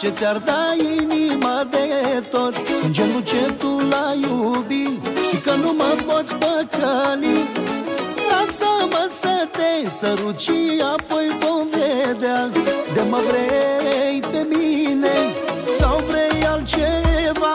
ce ți-ar da inima de tot. Sângelul ce tu l-ai iubit, știi că nu mă poți păcăli. Lasă-mă să te sărut și apoi vom vedea. De mă vrei pe mine sau vrei altceva?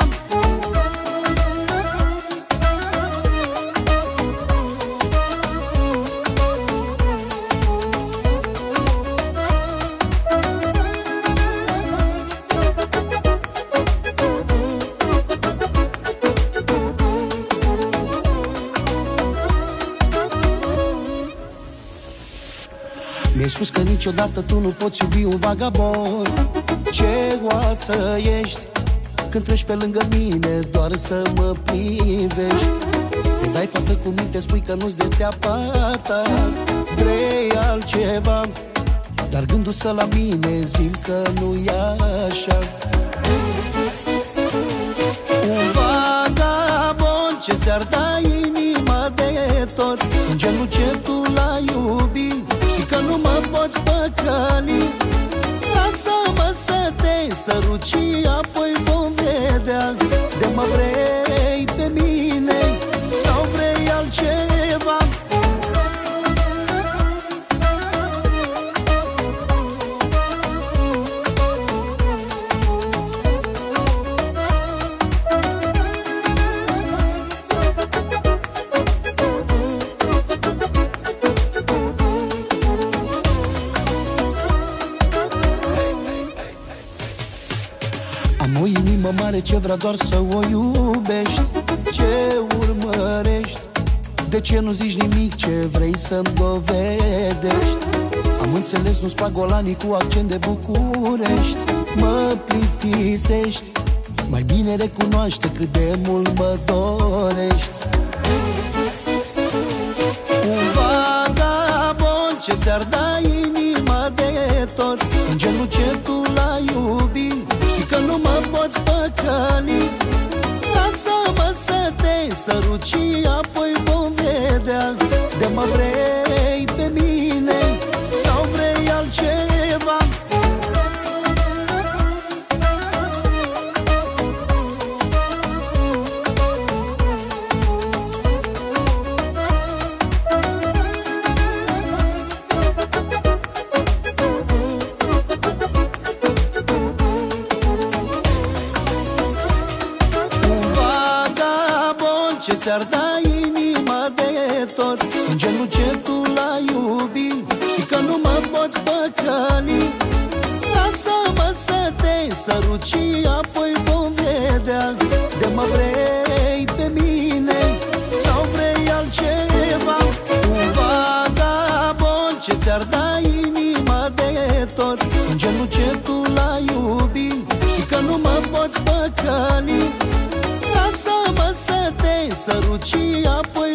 Mi-ai spus că niciodată tu nu poți iubi un vagabond. Ce oață ești când treci pe lângă mine doar să mă privești. Te dai fată cu minte, spui că nu-ți de teapa ta, vrei altceva, dar gându-se la mine zi că nu-i așa. Un vagabond ce ți-ar da inima de tot. Sângelul ce tu l-ai iubit, că nu mă poți păcăli. Lasă-mă să te sărut și apoi vom vedea. De mă vrei pe mine sau vrei altceva? Am o inimă mare ce vrea doar să o iubești. Ce urmărești? De ce nu zici nimic ce vrei să-mi dovedești? Am înțeles, nu-ți plac golanii cu accent de București. Mă plictisești, mai bine recunoaște cât de mult mă dorești. Un vagabond ce ți-ar da inima de tot. Sângelul ce tu l-ai iubit, că nu mă poți păcăli. Lasă-mă să te sărut și apoi vom vedea. De mă vrei pe mine sau vrei altceva? Ce ți-ar da inima de tot. Sângelul ce tu l-ai iubit, știi că nu mă poți păcăli. Lasă-mă să te sărut și apoi vom vedea. De mă vrei pe mine sau vrei altceva? Un vagabond ce ți-ar da inima de tot. Sângelul ce tu l-ai iubit, știi că nu mă poți păcăli. Lasă-mă să te sărut și apoi